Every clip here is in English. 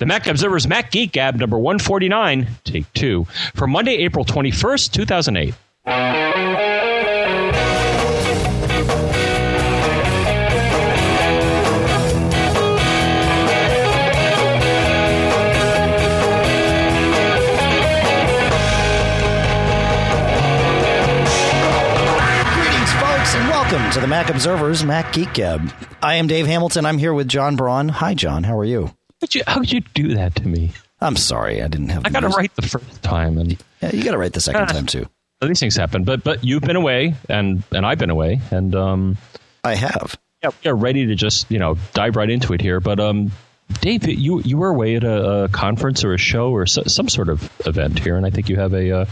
The Mac Observer's Mac Geek Gab number 149, take 2, for Monday, April 21st, 2008. Welcome to the Mac Observer's Mac Geek Gab. I am Dave Hamilton. I'm here with John Braun. Hi, John. How are you? How could you do that to me? I'm sorry. I didn't have. I got it right the first time, and yeah, you got it right the second time too. These things happen, but you've been away, and I've been away, and I have. Yeah, we're ready to just dive right into it here. But Dave, you were away at a conference or a show or some sort of event here, and I think you have a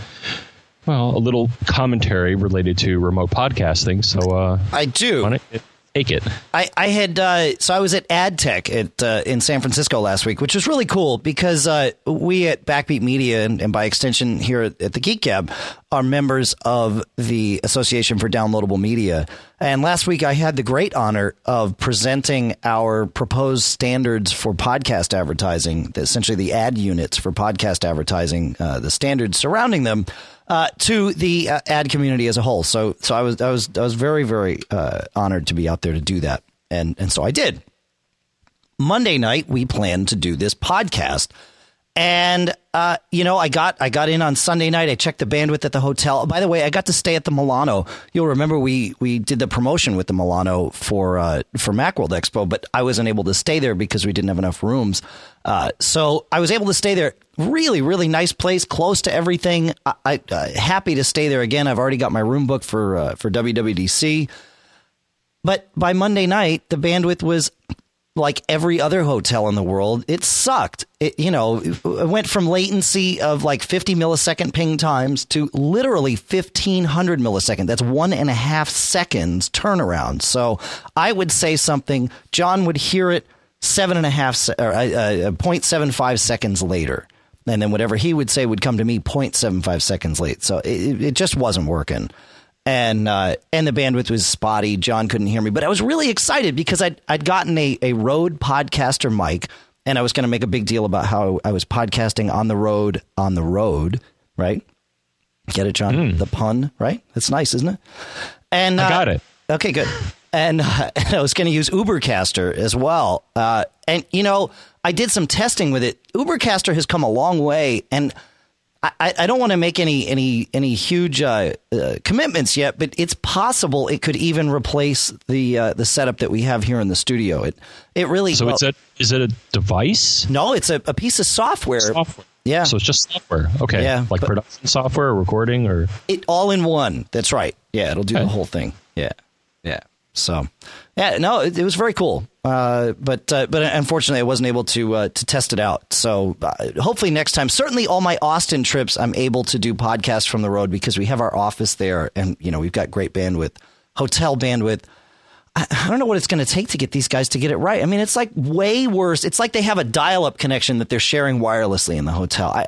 little commentary related to remote podcasting. So I do. Take it. I had so I was at AdTech in San Francisco last week, which was really cool because we at Backbeat Media and by extension here at the Geek Gab are members of the Association for Downloadable Media. And last week I had the great honor of presenting our proposed standards for podcast advertising, essentially the ad units for podcast advertising, the standards surrounding them. To the ad community as a whole. So I was very, very honored to be out there to do that. And so I did. Monday night, we planned to do this podcast. And, I got in on Sunday night. I checked the bandwidth at the hotel. By the way, I got to stay at the Milano. You'll remember we did the promotion with the Milano for Macworld Expo, but I wasn't able to stay there because we didn't have enough rooms. So I was able to stay there. Really, really nice place, close to everything. I happy to stay there again. I've already got my room booked for WWDC. But by Monday night, the bandwidth was like every other hotel in the world. It sucked. It went from latency of like 50 millisecond ping times to literally 1500 millisecond. That's 1.5 seconds turnaround. So I would say something, John would hear it 0.75 seconds later. And then whatever he would say would come to me 0.75 seconds late. So it just wasn't working. And the bandwidth was spotty. John couldn't hear me. But I was really excited because I'd gotten a Rode Podcaster mic. And I was going to make a big deal about how I was podcasting on the road, right? Get it, John? The pun, right? That's nice, isn't it? And I got it. Okay, good. And I was going to use Ubercaster as well. And I did some testing with it. Ubercaster has come a long way, and I don't want to make any huge commitments yet, but it's possible it could even replace the setup that we have here in the studio. It really. So is it a device? No, it's a piece of software. Yeah. So it's just software. Okay. Yeah. Like production software, or recording, or it all in one. That's right. Yeah, it'll do the whole thing. Yeah. Yeah. So, yeah, no, it was very cool. But unfortunately, I wasn't able to test it out. So hopefully next time, certainly all my Austin trips, I'm able to do podcasts from the road because we have our office there and, we've got great bandwidth, hotel bandwidth. I don't know what it's going to take to get these guys to get it right. I mean, it's like way worse. It's like they have a dial-up connection that they're sharing wirelessly in the hotel.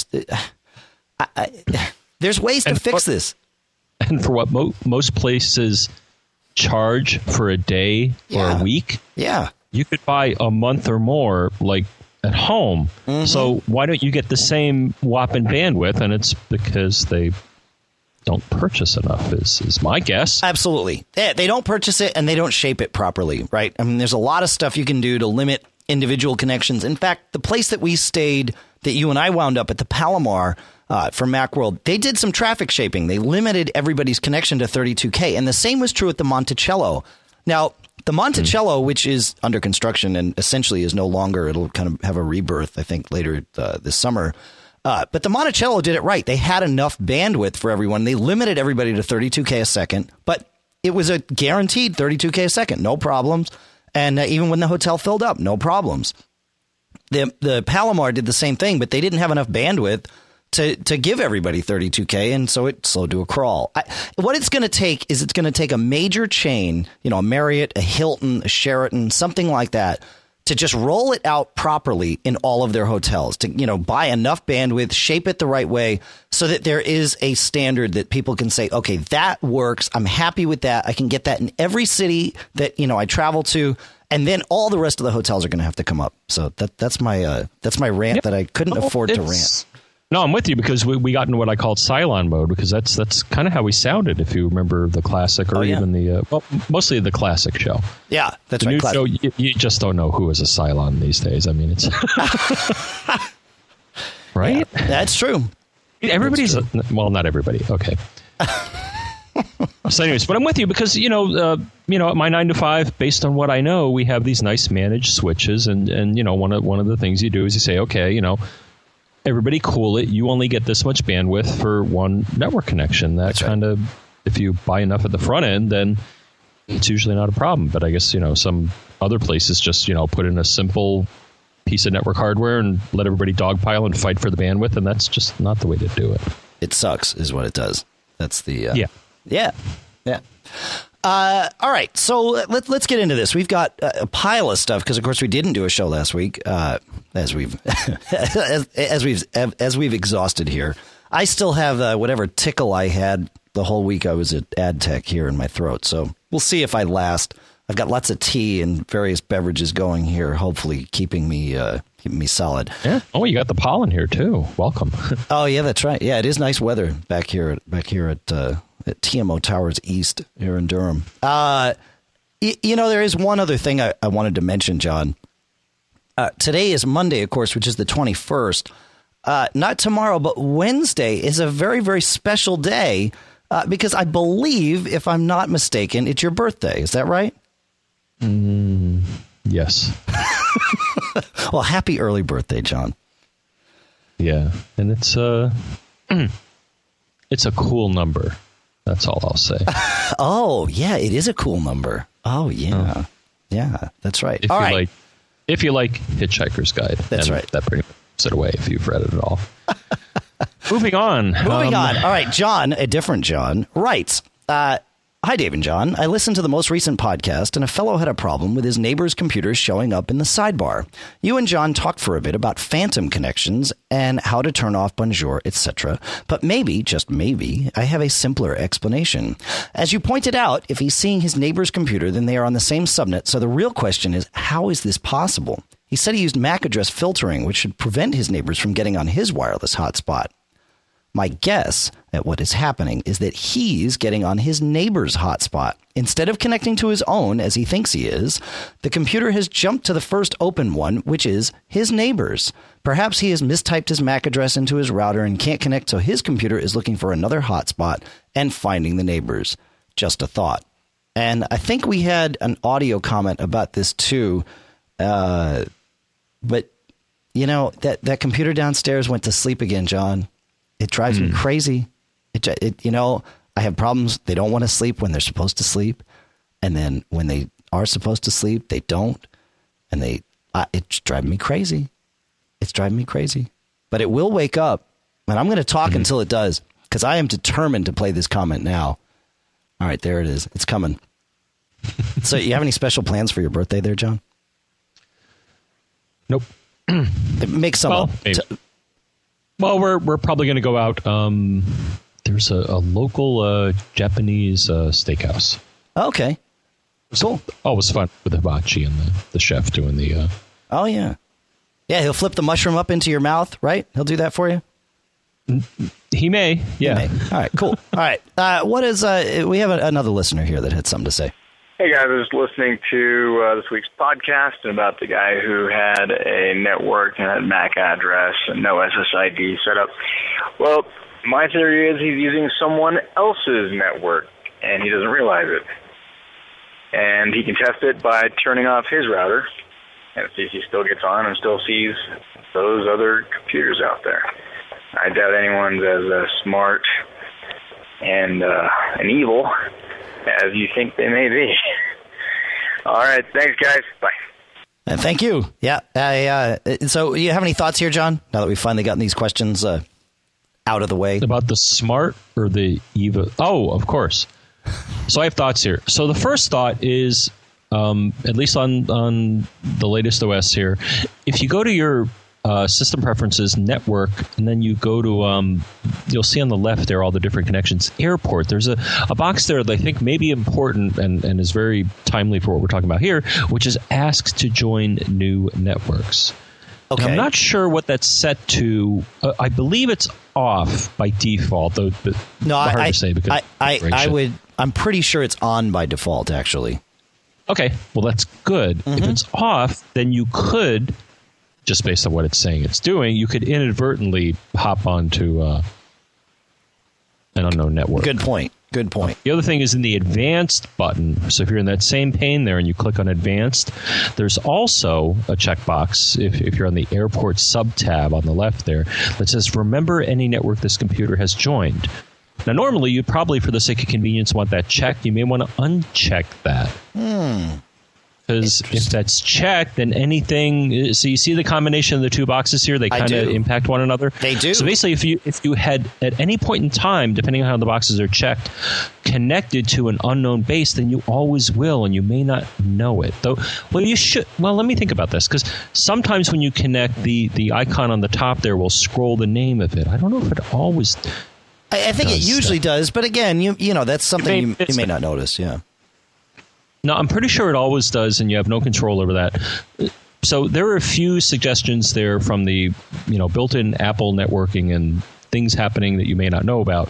There's ways to fix this. And for what most places charge for a day or a week, you could buy a month or more like at home. Mm-hmm. So why don't you get the same whopping bandwidth? And it's because they don't purchase enough is my guess. Absolutely. They don't purchase it and they don't shape it properly, right? I mean, there's a lot of stuff you can do to limit individual connections. In fact, the place that we stayed, that you and I wound up at, the Palomar for Macworld, they did some traffic shaping. They limited everybody's connection to 32K. And the same was true at the Monticello. Now, the Monticello, which is under construction and essentially is no longer, it'll kind of have a rebirth, I think, later this summer. But the Monticello did it right. They had enough bandwidth for everyone. They limited everybody to 32K a second, but it was a guaranteed 32K a second, no problems. And even when the hotel filled up, no problems. The Palomar did the same thing, but they didn't have enough bandwidth to give everybody 32K, and so it slowed to a crawl. What it's going to take is it's going to take a major chain, a Marriott, a Hilton, a Sheraton, something like that, to just roll it out properly in all of their hotels, to, buy enough bandwidth, shape it the right way so that there is a standard that people can say, okay, that works. I'm happy with that. I can get that in every city that, I travel to. And then all the rest of the hotels are going to have to come up. So that's my rant that I couldn't afford to rant. No, I'm with you because we got into what I called Cylon mode because that's kind of how we sounded if you remember the classic or even the mostly the classic show. Yeah, that's the right. New show, you just don't know who is a Cylon these days. I mean, it's right. Yeah, that's true. Everybody's well, not everybody. Okay. So, anyways, but I'm with you because at my 9 to 5, based on what I know, we have these nice managed switches, and one of the things you do is you say, okay, everybody cool it. You only get this much bandwidth for one network connection. That's kind of, if you buy enough at the front end, then it's usually not a problem. But I guess, some other places just, put in a simple piece of network hardware and let everybody dogpile and fight for the bandwidth. And that's just not the way to do it. It sucks is what it does. That's the... Yeah. All right. So let's get into this. We've got a pile of stuff because, of course, we didn't do a show last week, as we've exhausted here. I still have whatever tickle I had the whole week I was at AdTech here in my throat. So we'll see if I last. I've got lots of tea and various beverages going here, hopefully keeping me solid. Yeah. Oh, you got the pollen here too. Welcome. Oh yeah, that's right. Yeah, it is nice weather back here at TMO Towers East here in Durham. There is one other thing I wanted to mention, John. Today is Monday, of course, which is the 21st. Not tomorrow, but Wednesday is a very, very special day because I believe, if I'm not mistaken, it's your birthday. Is that right? Yes. Well, happy early birthday, John. Yeah, and it's a cool number. That's all I'll say. Oh, yeah, it is a cool number. Oh, yeah. Yeah, that's right. If you like Hitchhiker's Guide. That's right. That pretty much puts it away if you've read it at all. Moving on. All right, John, a different John, writes, Hi, Dave and John. I listened to the most recent podcast, and a fellow had a problem with his neighbor's computer showing up in the sidebar. You and John talked for a bit about phantom connections and how to turn off Bonjour, etc. But maybe, just maybe, I have a simpler explanation. As you pointed out, if he's seeing his neighbor's computer, then they are on the same subnet. So the real question is, how is this possible? He said he used MAC address filtering, which should prevent his neighbors from getting on his wireless hotspot. My guess at what is happening is that he's getting on his neighbor's hotspot. Instead of connecting to his own, as he thinks he is, the computer has jumped to the first open one, which is his neighbor's. Perhaps he has mistyped his MAC address into his router and can't connect, so his computer is looking for another hotspot and finding the neighbor's. Just a thought. And I think we had an audio comment about this too. But, that computer downstairs went to sleep again, John. It drives me crazy. I have problems. They don't want to sleep when they're supposed to sleep. And then when they are supposed to sleep, they don't. And it's driving me crazy. It's driving me crazy. But it will wake up. And I'm going to talk until it does, because I am determined to play this comment now. All right, there it is. It's coming. So you have any special plans for your birthday there, John? Nope. Make some up. Well, we're probably going to go out. There's a local Japanese steakhouse. Okay. Cool. Always fun with the hibachi and the chef doing the... Oh, yeah. Yeah, he'll flip the mushroom up into your mouth, right? He'll do that for you? He may, yeah. He may. All right, cool. All right. We have another listener here that had something to say. Hey, guys, I was listening to this week's podcast about the guy who had a network and a MAC address and no SSID set up. Well, my theory is he's using someone else's network, and he doesn't realize it. And he can test it by turning off his router and see if he still gets on and still sees those other computers out there. I doubt anyone's as smart and evil as you think they may be. All right. Thanks, guys. Bye. Thank you. Yeah. So you have any thoughts here, John, now that we've finally gotten these questions out of the way? About the smart or the evil? Oh, of course. So I have thoughts here. So the first thought is, at least on the latest OS here, if you go to your System Preferences, Network, and then you go to, you'll see on the left there all the different connections. Airport, there's a box there that I think may be important and is very timely for what we're talking about here, which is ask to join new networks. Okay. Now, I'm not sure what that's set to. I believe it's off by default, though. Hard to say because I'm pretty sure it's on by default, actually. Okay, well, that's good. Mm-hmm. If it's off, then you could, just based on what it's saying it's doing, you could inadvertently hop onto an unknown network. Good point. The other thing is in the advanced button. So if you're in that same pane there and you click on advanced, there's also a checkbox if you're on the airport sub-tab on the left there that says, remember any network this computer has joined. Now, normally, you'd probably, for the sake of convenience, want that checked. You may want to uncheck that. Because if that's checked, then anything... So you see the combination of the two boxes here? They kind of impact one another? They do. So basically, if you had, at any point in time, depending on how the boxes are checked, connected to an unknown base, then you always will, and you may not know it. Though, well, you should... Well, let me think about this, because sometimes when you connect, the icon on the top there will scroll the name of it. I don't know if it always... I think it usually does, but again, you know, that's something you may not notice, yeah. No, I'm pretty sure it always does, and you have no control over that. So there are a few suggestions there from the, built-in Apple networking and things happening that you may not know about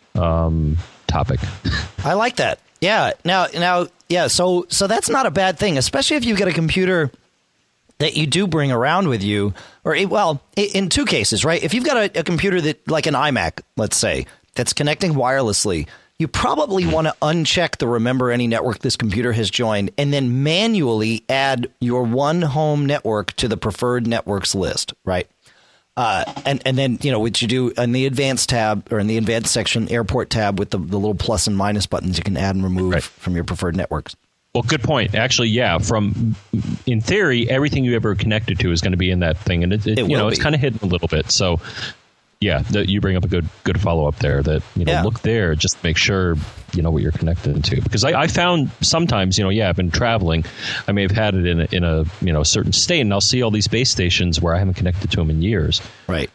topic. I like that. Yeah. Now, yeah. So that's not a bad thing, especially if you've got a computer that you do bring around with you, in two cases, right? If you've got a computer that, like an iMac, let's say, that's connecting wirelessly, you probably want to uncheck the remember any network this computer has joined and then manually add your one home network to the preferred networks list, right? And then, what you do in the advanced tab or in the advanced section, airport tab with the little plus and minus buttons you can add and remove from your preferred networks. Well, good point. Actually, yeah. In theory, everything you ever connected to is going to be in that thing, and it's kind of hidden a little bit. So, yeah, you bring up a good follow up there. That look there, just make sure you know what you're connected to. Because I found sometimes, I've been traveling, I may have had it in a certain state, and I'll see all these base stations where I haven't connected to them in years. Right.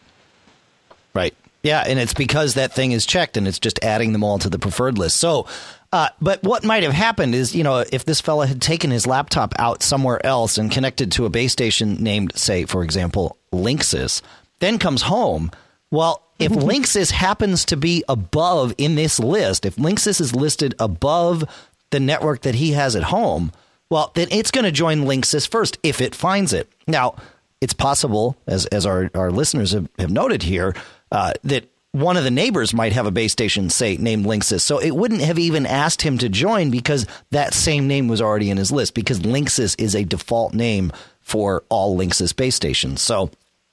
Yeah, and it's because that thing is checked, and it's just adding them all to the preferred list. So. But what might have happened is, if this fella had taken his laptop out somewhere else and connected to a base station named, say, for example, Linksys, then comes home. Well, if Linksys happens to be above in this list, if Linksys is listed above the network that he has at home, well, then it's going to join Linksys first if it finds it. Now, it's possible, as our listeners have noted here, that one of the neighbors might have a base station, say, named Linksys. So it wouldn't have even asked him to join because that same name was already in his list, because Linksys is a default name for all Linksys base stations. So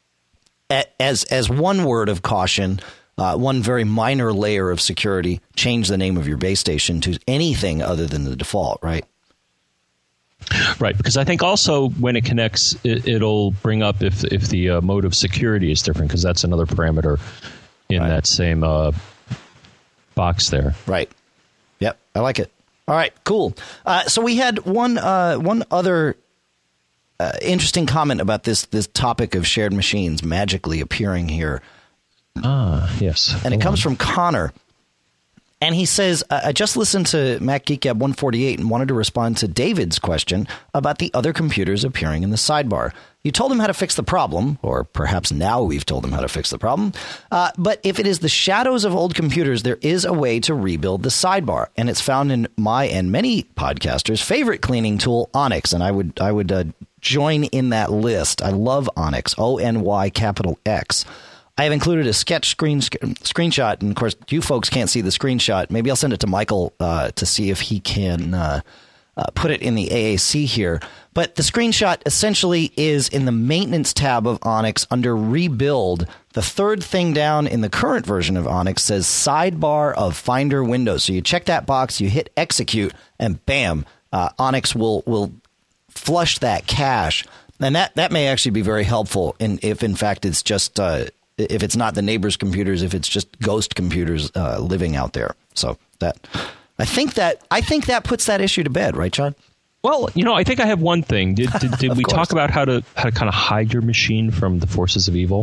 as one word of caution, one very minor layer of security, change the name of your base station to anything other than the default, right? Right, because I think also when it connects, it'll bring up if the mode of security is different, because that's another parameter in that same box there. Right. Yep. I like it. All right. Cool. So we had one other interesting comment about this topic of shared machines magically appearing here. Yes. And it comes from Connor. And he says, I just listened to Mac Geek Gab 148 and wanted to respond to David's question about the other computers appearing in the sidebar. You told him how to fix the problem, or perhaps now we've told him how to fix the problem. But if it is the shadows of old computers, there is a way to rebuild the sidebar. And it's found in my and many podcasters' favorite cleaning tool, Onyx. And I would join in that list. I love Onyx, ONY capital X. I have included a sketch screenshot, and of course, you folks can't see the screenshot. Maybe I'll send it to Michael to see if he can put it in the AAC here. But the screenshot essentially is in the maintenance tab of Onyx under Rebuild. The third thing down in the current version of Onyx says Sidebar of Finder Windows. So you check that box, you hit Execute, and bam, Onyx will flush that cache. And that may actually be very helpful if, in fact, it's just... if it's not the neighbor's computers, if it's just ghost computers living out there. So I think that puts that issue to bed, right, John? Well, I think I have one thing. Did we talk about how to kind of hide your machine from the forces of evil?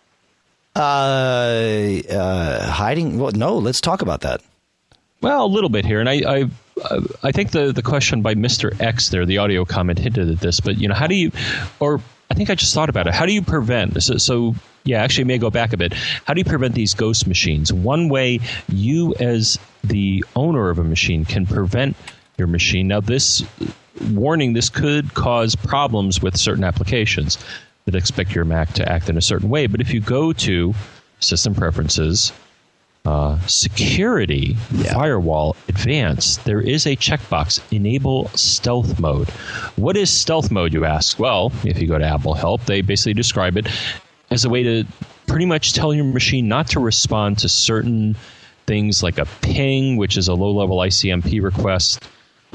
Hiding? Well, no. Let's talk about that. Well, a little bit here, and I think the question by Mr. X there, the audio comment hinted at this, but how do you? Or I think I just thought about it. How do you prevent? So yeah, actually, I may go back a bit. How do you prevent these ghost machines? One way you, as the owner of a machine, can prevent your machine. Now, this could cause problems with certain applications that expect your Mac to act in a certain way. But if you go to System Preferences, Security, Firewall, Advanced, there is a checkbox, Enable Stealth Mode. What is stealth mode, you ask? Well, if you go to Apple Help, they basically describe it as a way to pretty much tell your machine not to respond to certain things like a ping, which is a low-level ICMP request,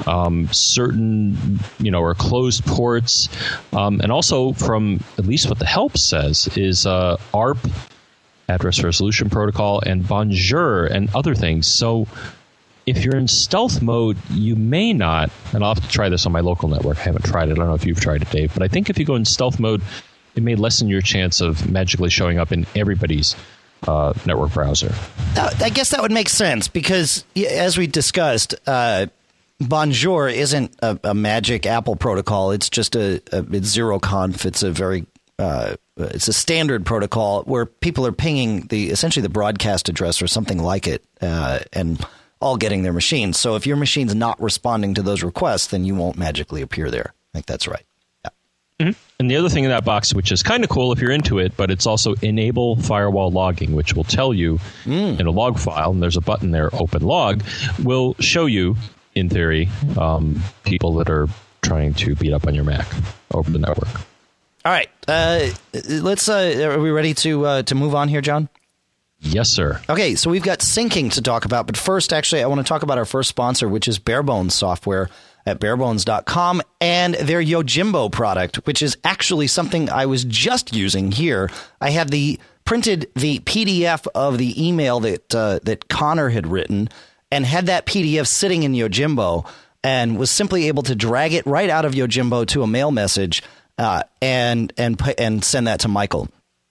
certain, or closed ports, and also from at least what the help says is ARP, Address Resolution Protocol, and Bonjour and other things. So if you're in stealth mode, you may not, and I'll have to try this on my local network. I haven't tried it. I don't know if you've tried it, Dave, but I think if you go in stealth mode, it may lessen your chance of magically showing up in everybody's network browser. I guess that would make sense because, as we discussed, Bonjour isn't a magic Apple protocol. It's just it's ZeroConf. It's a very it's a standard protocol where people are pinging essentially the broadcast address or something like it, and all getting their machines. So if your machine's not responding to those requests, then you won't magically appear there. I think that's right. Yeah. Mm-hmm. And the other thing in that box, which is kind of cool if you're into it, but it's also Enable Firewall Logging, which will tell you in a log file, and there's a button there, Open Log, will show you, in theory, people that are trying to beat up on your Mac over the network. All right. Let's. Are we ready to move on here, John? Yes, sir. Okay, so we've got syncing to talk about, but first, actually, I want to talk about our first sponsor, which is Barebones Software at barebones.com, and their Yojimbo product, which is actually something I was just using here. I had printed the PDF of the email that Connor had written, and had that PDF sitting in Yojimbo, and was simply able to drag it right out of Yojimbo to a mail message, and send that to Michael,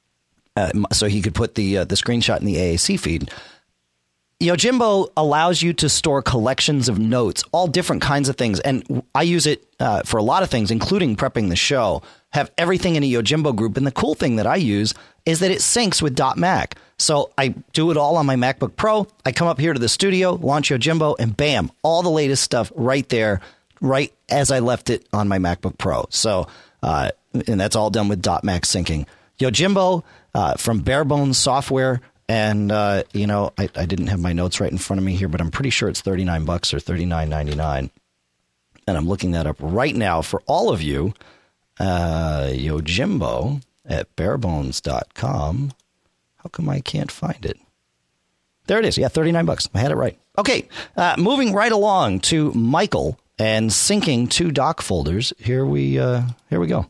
so he could put the screenshot in the AAC feed. Yojimbo allows you to store collections of notes, all different kinds of things, and I use it for a lot of things, including prepping the show. Have everything in a Yojimbo group, and the cool thing that I use is that it syncs with .Mac. So I do it all on my MacBook Pro. I come up here to the studio, launch Yojimbo, and bam, all the latest stuff right there, right as I left it on my MacBook Pro. So, and that's all done with .Mac syncing. Yojimbo from Barebones Software. And, I didn't have my notes right in front of me here, but I'm pretty sure it's $39 or $39.99. And I'm looking that up right now for all of you. Yojimbo at barebones.com. How come I can't find it? There it is. Yeah, $39. I had it right. Okay, moving right along to Michael and syncing two doc folders. Here we go.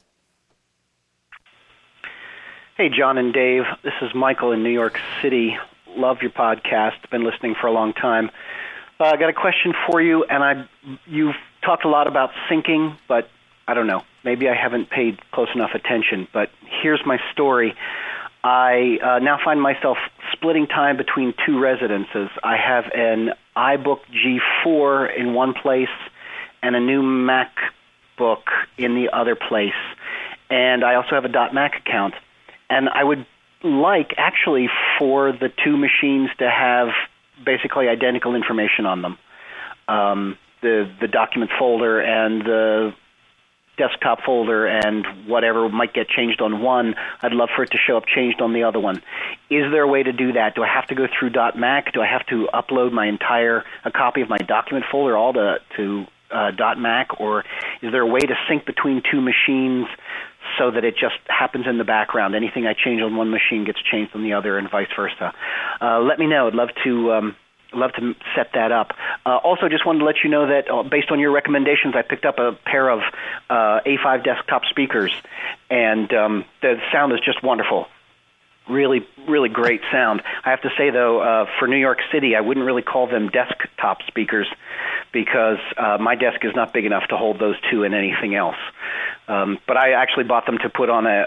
Hey, John and Dave. This is Michael in New York City. Love your podcast. Been listening for a long time. I got a question for you, and you've talked a lot about syncing, but I don't know. Maybe I haven't paid close enough attention, but here's my story. I now find myself splitting time between two residences. I have an iBook G4 in one place and a new MacBook in the other place, and I also have a .Mac account. And I would like, actually, for the two machines to have basically identical information on them. The document folder and the desktop folder and whatever might get changed on one, I'd love for it to show up changed on the other one. Is there a way to do that? Do I have to go through .Mac? Do I have to upload a copy of my document folder all to .Mac? Or is there a way to sync between two machines so that it just happens in the background? Anything I change on one machine gets changed on the other, and vice versa. Let me know. I'd love to set that up. Also, just wanted to let you know that based on your recommendations, I picked up a pair of A5 desktop speakers, and the sound is just wonderful. Really, really great sound. I have to say, though, for New York City, I wouldn't really call them desktop speakers because my desk is not big enough to hold those two and anything else. But I actually bought them to put on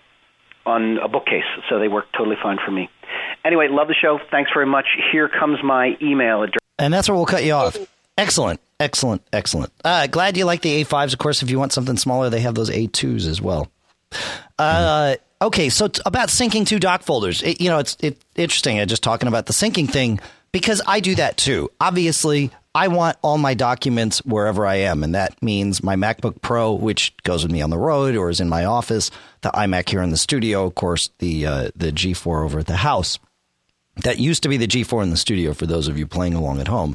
a bookcase, so they work totally fine for me. Anyway, love the show. Thanks very much. Here comes my email address. And that's where we'll cut you off. Excellent. Glad you like the A5s. Of course, if you want something smaller, they have those A2s as well. Okay, so about syncing two doc folders. It's interesting. Just talking about the syncing thing, because I do that too. Obviously, I want all my documents wherever I am, and that means my MacBook Pro, which goes with me on the road or is in my office, the iMac here in the studio, of course, the G4 over at the house. That used to be the G4 in the studio for those of you playing along at home.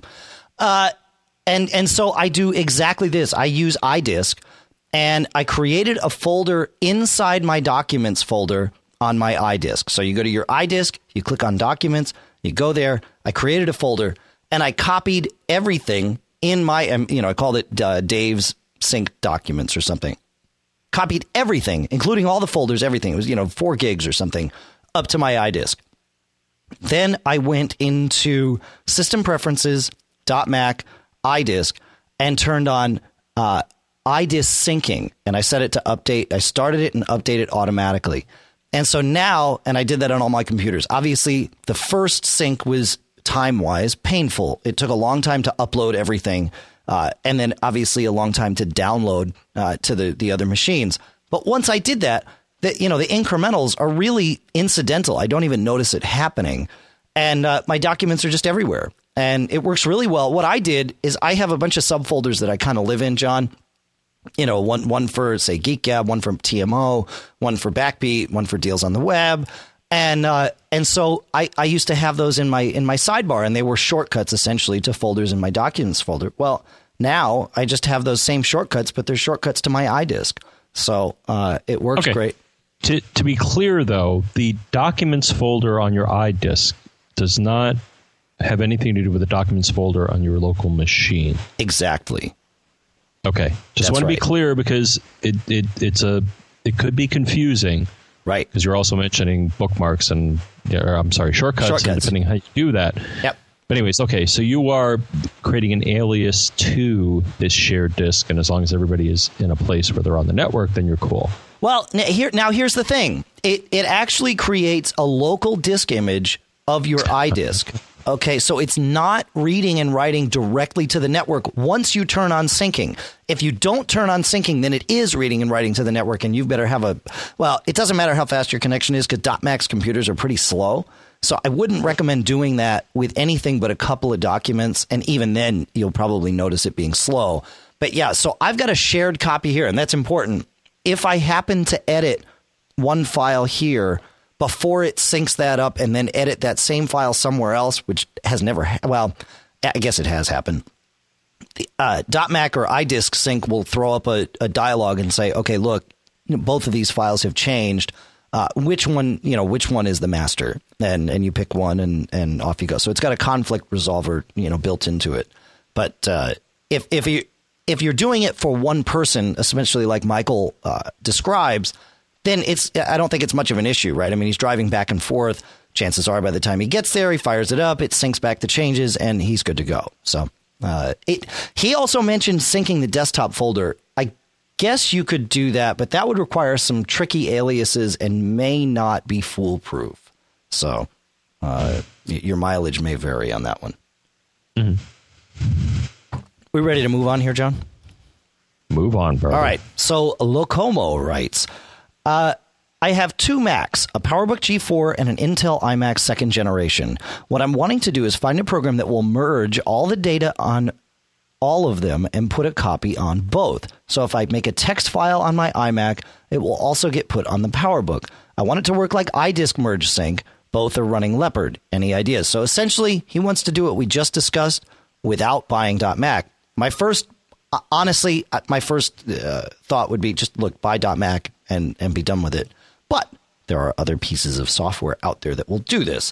And so I do exactly this. I use iDisk, and I created a folder inside my Documents folder on my iDisk. So you go to your iDisk, you click on Documents, you go there. I created a folder, and I copied everything in my, I called it Dave's Sync Documents or something. Copied everything, including all the folders, everything. It was, 4 gigs or something, up to my iDisk. Then I went into System Preferences, .Mac, iDisk, and turned on iDisk syncing. And I set it to update. I started it and update it automatically. And so now, and I did that on all my computers. Obviously, the first sync was time-wise painful. It took a long time to upload everything, and then obviously a long time to download to the other machines. But once I did that, the incrementals are really incidental. I don't even notice it happening. And my documents are just everywhere. And it works really well. What I did is I have a bunch of subfolders that I kind of live in, John. One for, say, Geek Gab, one for TMO, one for Backbeat, one for Deals on the Web. And so I used to have those in my sidebar, and they were shortcuts essentially to folders in my Documents folder. Well, now I just have those same shortcuts, but they're shortcuts to my iDisk. So it works great. To be clear, though, the Documents folder on your iDisk does not have anything to do with the Documents folder on your local machine. Exactly. Okay. Just want to be clear, because it could be confusing. Right. Because you're also mentioning bookmarks and, shortcuts. And depending how you do that. Yep. But anyways, okay, so you are creating an alias to this shared disk, and as long as everybody is in a place where they're on the network, then you're cool. Well, here's the thing. It actually creates a local disk image of your iDisk. Okay, so it's not reading and writing directly to the network once you turn on syncing. If you don't turn on syncing, then it is reading and writing to the network, and you better have it doesn't matter how fast your connection is, because .Mac's computers are pretty slow. So I wouldn't recommend doing that with anything but a couple of documents, and even then you'll probably notice it being slow. But yeah, so I've got a shared copy here, and that's important. If I happen to edit one file here before it syncs that up and then edit that same file somewhere else, which has never, I guess it has happened. The .Mac or iDisk sync will throw up a dialog and say, okay, look, both of these files have changed. Which one is the master? And you pick one and off you go. So it's got a conflict resolver, built into it. But if you're doing it for one person, especially like Michael describes, then I don't think it's much of an issue, right? I mean, he's driving back and forth. Chances are by the time he gets there, he fires it up, it syncs back the changes, and he's good to go. So he also mentioned syncing the desktop folder. I guess you could do that, but that would require some tricky aliases and may not be foolproof. So your mileage may vary on that one. Mm-hmm. We ready to move on here, John? Move on, bro. All right. So Locomo writes, I have 2 Macs, a PowerBook G4 and an Intel iMac 2nd generation. What I'm wanting to do is find a program that will merge all the data on all of them and put a copy on both. So if I make a text file on my iMac, it will also get put on the PowerBook. I want it to work like iDisk merge sync. Both are running Leopard. Any ideas? So essentially, he wants to do what we just discussed without buying .Mac. My first thought would be just buy .Mac and be done with it. But there are other pieces of software out there that will do this.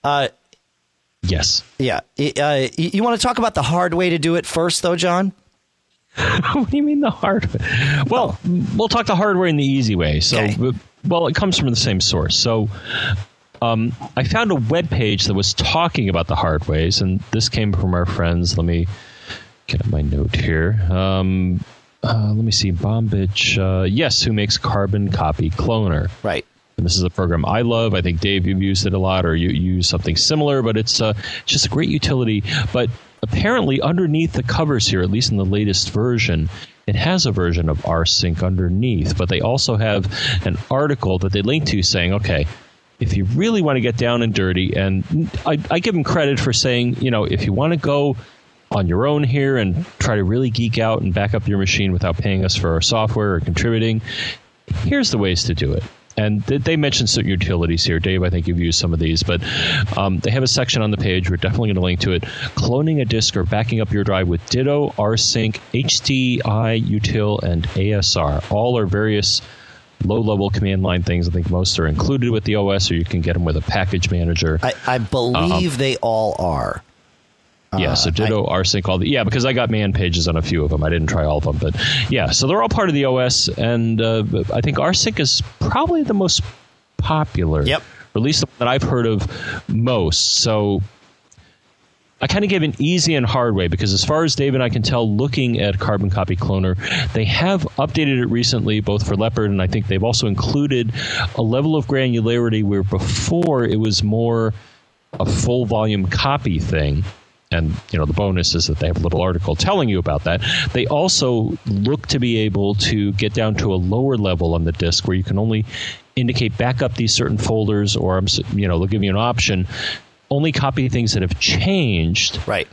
Yes. Yeah. You want to talk about the hard way to do it first, though, John? What do you mean the hard way? Well, we'll talk the hard way and the easy way. So, okay. Well, it comes from the same source. So I found a web page that was talking about the hard ways, and this came from our friends. Let me get my note here. Let me see. Bombich, yes, who makes Carbon Copy Cloner. Right. And this is a program I love. I think, Dave, you've used it a lot, or you use something similar, but it's just a great utility. But apparently underneath the covers here, at least in the latest version, it has a version of rsync underneath. But they also have an article that they link to saying, okay, if you really want to get down and dirty, and I give them credit for saying, if you want to go on your own here and try to really geek out and back up your machine without paying us for our software or contributing, here's the ways to do it. And they mentioned certain utilities here. Dave, I think you've used some of these, but they have a section on the page. We're definitely going to link to it. Cloning a disk or backing up your drive with Ditto, rsync, HDI, util, and ASR. All are various low-level command line things. I think most are included with the OS, or you can get them with a package manager. I believe they all are. Yeah, so Ditto, rsync, because I got man pages on a few of them. I didn't try all of them, but yeah, so they're all part of the OS, and I think rsync is probably the most popular. Yep. Or at least the one that I've heard of most. So I kind of gave an easy and hard way, because as far as Dave and I can tell, looking at Carbon Copy Cloner, they have updated it recently, both for Leopard, and I think they've also included a level of granularity where before it was more a full volume copy thing. And, the bonus is that they have a little article telling you about that. They also look to be able to get down to a lower level on the disk where you can only indicate back up these certain folders, or, they'll give you an option, only copy things that have changed. Right.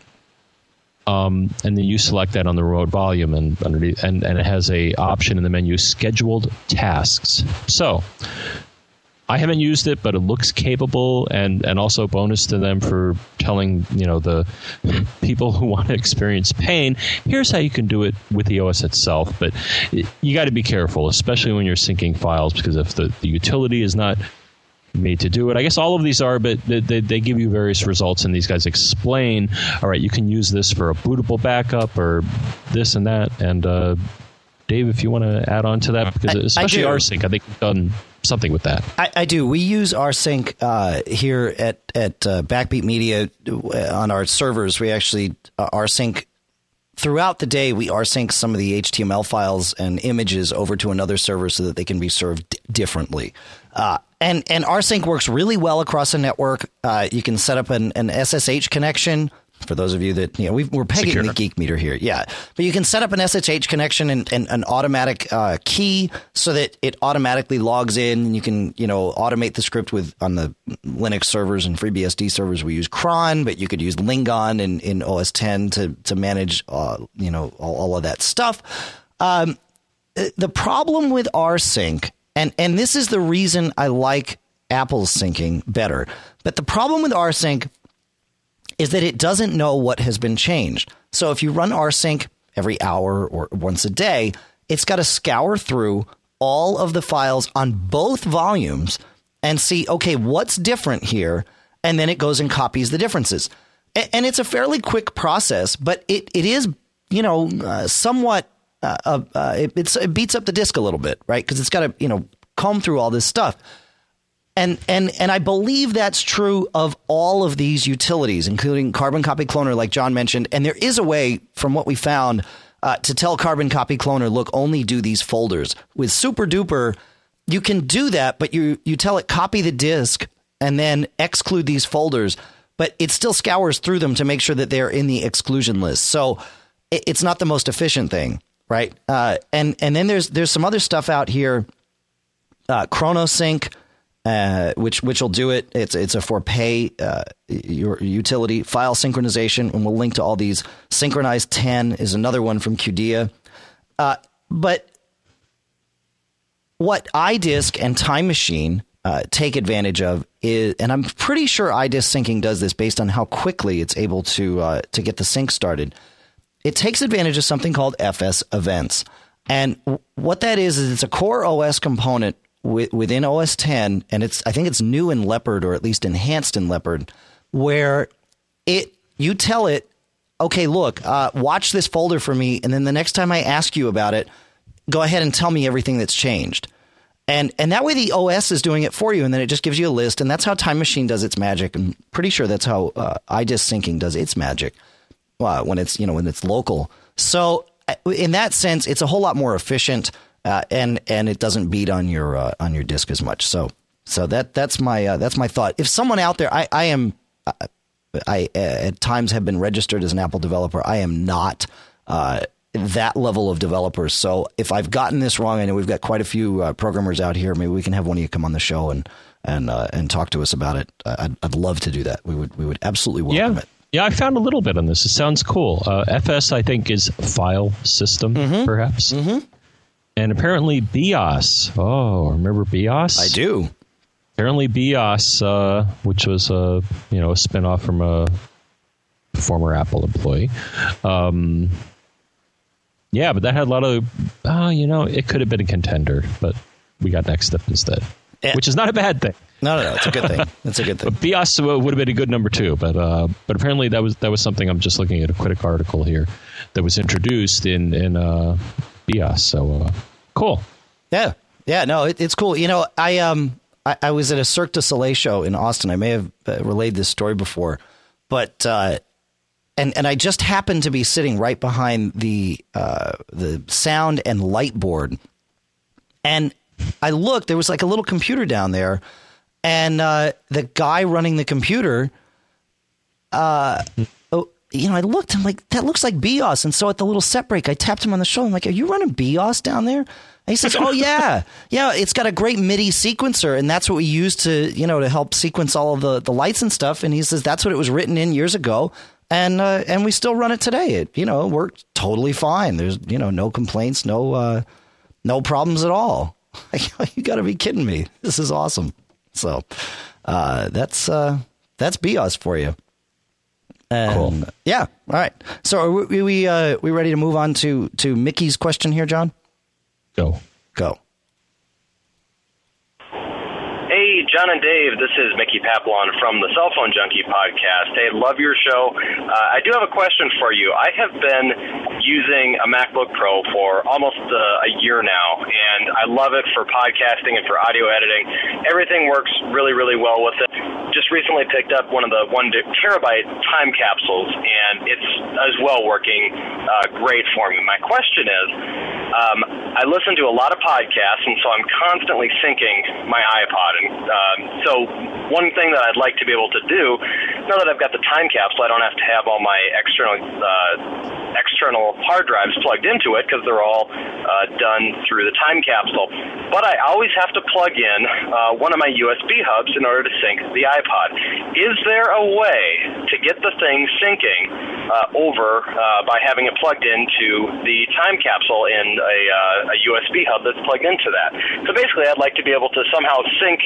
And then you select that on the remote volume, and underneath, and it has a option in the menu, scheduled tasks. So I haven't used it, but it looks capable, and also bonus to them for telling, the people who want to experience pain, here's how you can do it with the OS itself. But you got to be careful, especially when you're syncing files, because if the utility is not made to do it. I guess all of these are, but they give you various results, and these guys explain, all right, you can use this for a bootable backup or this and that. And Dave, if you want to add on to that, because especially rsync, I think we've done something with that. I do. We use rsync here at Backbeat Media on our servers. We actually rsync throughout the day. We rsync some of the HTML files and images over to another server so that they can be served differently. And rsync works really well across a network. You can set up an SSH connection. For those of you that, we're pegging secure the Geek Meter here. Yeah. But you can set up an SSH connection and an automatic key so that it automatically logs in. You can, automate the script on the Linux servers and FreeBSD servers. We use cron, but you could use Lingon in OS 10 to manage, all of that stuff. The problem with rsync, and this is the reason I like Apple's syncing better, but the problem with rsync is that it doesn't know what has been changed. So if you run rsync every hour or once a day, it's got to scour through all of the files on both volumes and see, okay, what's different here? And then it goes and copies the differences. And it's a fairly quick process, but it is, somewhat, it beats up the disk a little bit, right? Because it's got to, comb through all this stuff. And I believe that's true of all of these utilities, including Carbon Copy Cloner, like John mentioned. And there is a way, from what we found, to tell Carbon Copy Cloner, look, only do these folders. With Super Duper, you can do that, but you tell it copy the disk and then exclude these folders. But it still scours through them to make sure that they're in the exclusion list. So it's not the most efficient thing, right? And then there's some other stuff out here, ChronoSync. Which will do it. It's a for pay your utility, file synchronization, and we'll link to all these. Synchronize 10 is another one from Qdia. But what iDisk and Time Machine take advantage of is, and I'm pretty sure iDisk syncing does this based on how quickly it's able to get the sync started. It takes advantage of something called FS Events, and what that is it's a core OS component within OS 10, and I think it's new in Leopard, or at least enhanced in Leopard, where you tell it, okay, look, watch this folder for me, and then the next time I ask you about it, go ahead and tell me everything that's changed. And that way the OS is doing it for you, and then it just gives you a list, and that's how Time Machine does its magic. I'm pretty sure that's how iDisk syncing does its magic. when it's local. So in that sense, it's a whole lot more efficient, and it doesn't beat on your disk as much. So that's my thought. If someone out there, I at times have been registered as an Apple developer. I am not that level of developer. So if I've gotten this wrong, I know we've got quite a few programmers out here. Maybe we can have one of you come on the show and talk to us about it. I'd love to do that. We would absolutely welcome it. Yeah, I found a little bit on this. It sounds cool. FS, I think, is file system, perhaps. Mm-hmm. And apparently BIOS. Oh, remember BIOS? I do. Apparently BIOS, which was a spinoff from a former Apple employee. Yeah, but that had a lot of, it could have been a contender, but we got Next Step instead, which is not a bad thing. No, it's a good thing. It's a good thing. But BIOS would have been a good number 2, but apparently that was something. I'm just looking at a quick article here that was introduced in BIOS. So cool. Yeah. No, it's cool. I was at a Cirque du Soleil show in Austin. I may have relayed this story before, but and I just happened to be sitting right behind the sound and light board, and I looked. There was like a little computer down there. And the guy running the computer, I looked. I'm like, that looks like BIOS. And so at the little set break, I tapped him on the shoulder. I'm like, are you running BIOS down there? And he says, oh, yeah. Yeah, it's got a great MIDI sequencer. And that's what we use to help sequence all of the lights and stuff. And he says that's what it was written in years ago. And we still run it today. It, worked totally fine. There's, no complaints, no problems at all. You got to be kidding me. This is awesome. So that's BIOS for you. Cool. Yeah. All right. So are we ready to move on to Mickey's question here, John? Go. Hey, John and Dave, this is Mickey Papillon from the Cell Phone Junkie podcast. Hey, love your show. I do have a question for you. I have been using a MacBook Pro for almost a year now, and I love it for podcasting and for audio editing. Everything works really, really well with it. Just recently picked up one of the 1 terabyte time capsules, and it's as well working great for me. My question is, I listen to a lot of podcasts, and so I'm constantly syncing my iPod. And so one thing that I'd like to be able to do, now that I've got the time capsule, I don't have to have all my external hard drives plugged into it because they're all done through the time capsule. But I always have to plug in one of my USB hubs in order to sync the iPod. Is there a way to get the thing syncing over by having it plugged into the time capsule in a USB hub that's plugged into that? So basically, I'd like to be able to somehow sync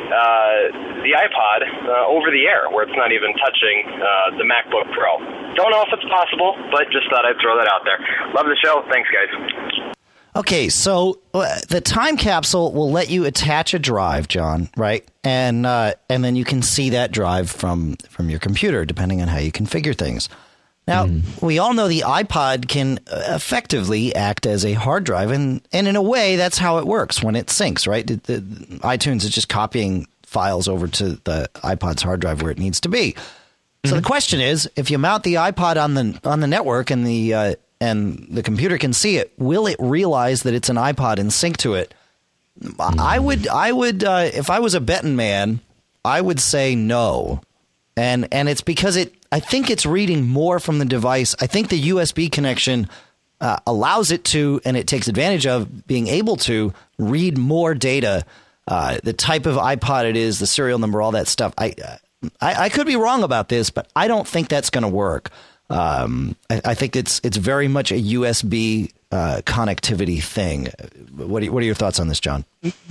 the iPod over the air where it's not even touching the MacBook Pro. Don't know if it's possible, but just thought I'd throw that out there. Love the show. Thanks, guys. Okay, so the time capsule will let you attach a drive, John, right? And then you can see that drive from your computer, depending on how you configure things. Now, we all know the iPod can effectively act as a hard drive, and in a way, that's how it works when it syncs, right? The iTunes is just copying files over to the iPod's hard drive where it needs to be. So the question is, if you mount the iPod on the network and the computer can see it, will it realize that it's an iPod and sync to it? I would, if I was a betting man, I would say no, and it's because I think it's reading more from the device. I think the USB connection allows it to, and it takes advantage of being able to read more data, the type of iPod it is, the serial number, all that stuff. I could be wrong about this, but I don't think that's going to work. I think it's very much a USB connectivity thing. What are your thoughts on this, John?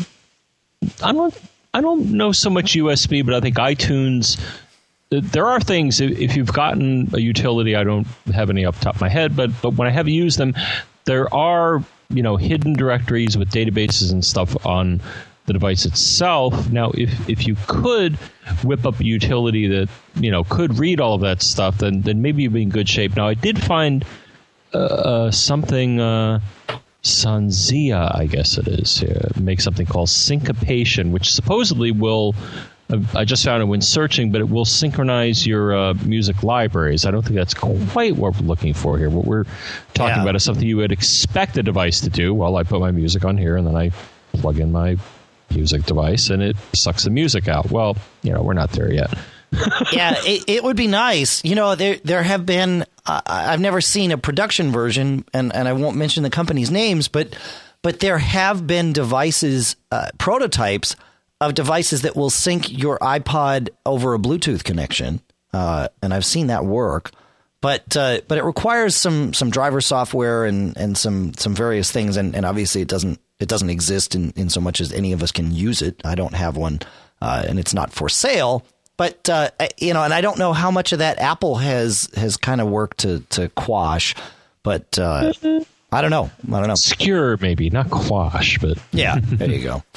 I don't know so much USB, but I think iTunes. There are things, if you've gotten a utility, I don't have any up top of my head, but when I have used them, there are hidden directories with databases and stuff on the device itself. Now, if you could whip up a utility that could read all of that stuff, then maybe you'd be in good shape. Now, I did find something. Sanzia, I guess it is, make something called syncopation, which supposedly will I just found it when searching, but it will synchronize your music libraries. I don't think that's quite what we're looking for here. What we're talking about is something you would expect a device to do. Well, I put my music on here, and then I plug in my music device, and it sucks the music out. Well, we're not there yet. Yeah, it would be nice. There have been, I've never seen a production version, and I won't mention the company's names, but there have been devices, prototypes of devices that will sync your iPod over a Bluetooth connection, and I've seen that work. But it requires some driver software and some various things, and obviously it doesn't exist in so much as any of us can use it. I don't have one, and it's not for sale. But and I don't know how much of that Apple has kind of worked to quash, but I don't know. Obscure, maybe, not quash, but yeah, there you go.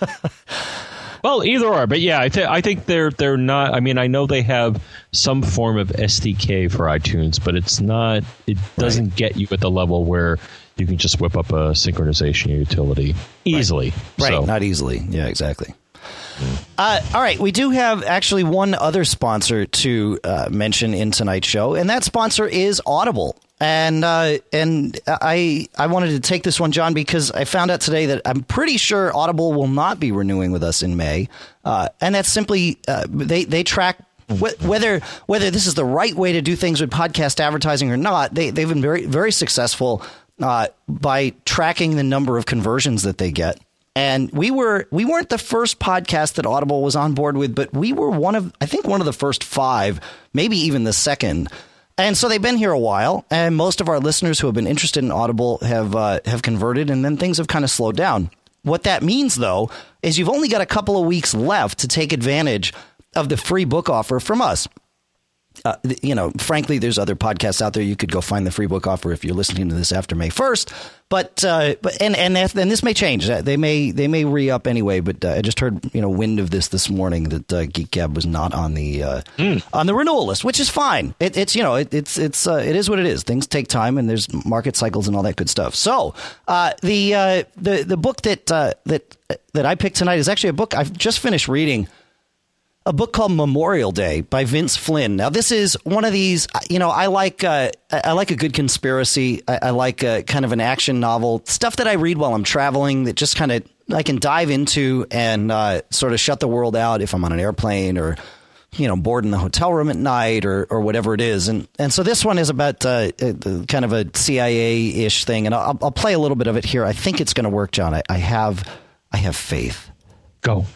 Well, either or, but yeah, I think they're not. I mean, I know they have some form of SDK for iTunes, but it's not. It doesn't get you at the level where you can just whip up a synchronization utility easily. Right, So. Not easily. Yeah, exactly. All right, we do have actually one other sponsor to mention in tonight's show, and that sponsor is Audible. And I wanted to take this one, John, because I found out today that I'm pretty sure Audible will not be renewing with us in May, and that's simply they track whether this is the right way to do things with podcast advertising or not. They've been very, very successful by tracking the number of conversions that they get. And we weren't the first podcast that Audible was on board with, but we were one of the first 5, maybe even the second. And so they've been here a while, and most of our listeners who have been interested in Audible have converted, and then things have kind of slowed down. What that means, though, is you've only got a couple of weeks left to take advantage of the free book offer from us. Frankly, there's other podcasts out there. You could go find the free book offer if you're listening to this after May 1st. But this may change. They may re-up anyway. But I just heard wind of this morning that Geek Gab was not on the renewal list, which is fine. It is what it is. Things take time, and there's market cycles and all that good stuff. So the book that I picked tonight is actually a book I've just finished reading. A book called Memorial Day by Vince Flynn. Now, this is one of these, I like a good conspiracy. I like kind of an action novel, stuff that I read while I'm traveling that just kind of I can dive into and sort of shut the world out if I'm on an airplane or, bored in the hotel room at night or whatever it is. And so this one is about kind of a CIA-ish thing. And I'll play a little bit of it here. I think it's going to work, John. I have faith. Go.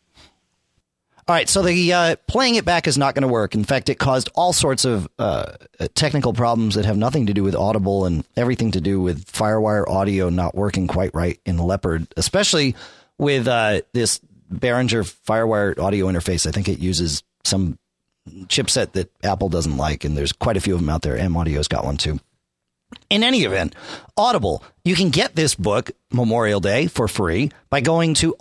All right, so the playing it back is not going to work. In fact, it caused all sorts of technical problems that have nothing to do with Audible and everything to do with FireWire audio not working quite right in Leopard, especially with this Behringer FireWire audio interface. I think it uses some chipset that Apple doesn't like, and there's quite a few of them out there. M Audio's got one too. In any event, Audible, you can get this book, Memorial Day, for free by going to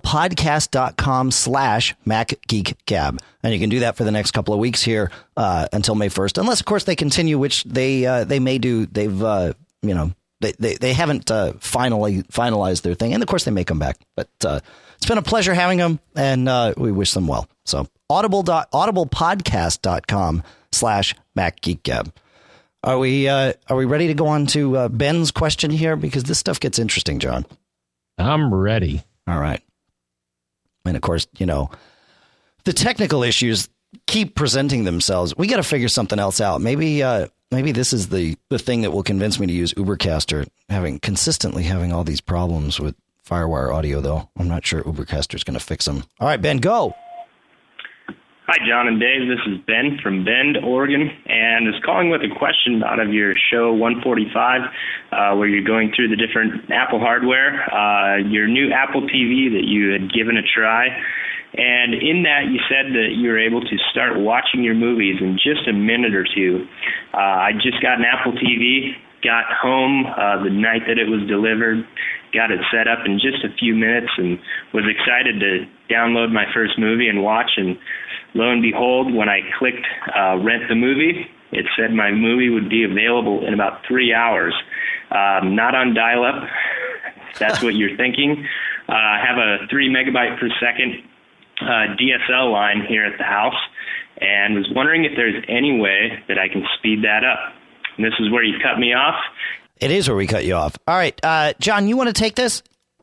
audiblepodcast.com/MacGeekGab. And you can do that for the next couple of weeks here until May 1st, unless, of course, they continue, which they may do. They've, they haven't finalized their thing. And, of course, they may come back. But it's been a pleasure having them, and we wish them well. So audiblepodcast.com/MacGeekGab. Are we ready to go on to Ben's question here? Because this stuff gets interesting, John. I'm ready. All right. And, of course, the technical issues keep presenting themselves. We got to figure something else out. Maybe this is the thing that will convince me to use Ubercaster, consistently having all these problems with FireWire audio, though. I'm not sure Ubercaster is going to fix them. All right, Ben, go. Hi, John and Dave. This is Ben from Bend, Oregon, and is calling with a question out of your show 145, where you're going through the different Apple hardware, your new Apple TV that you had given a try. And in that, you said that you were able to start watching your movies in just a minute or two. I just got an Apple TV, got home the night that it was delivered, got it set up in just a few minutes, and was excited to download my first movie and watch. And lo and behold, when I clicked rent the movie, it said my movie would be available in about 3 hours. Not on dial-up. That's what you're thinking. I have a 3 megabyte per second DSL line here at the house, and was wondering if there's any way that I can speed that up. And this is where you cut me off. It is where we cut you off. All right, John, you want to take this?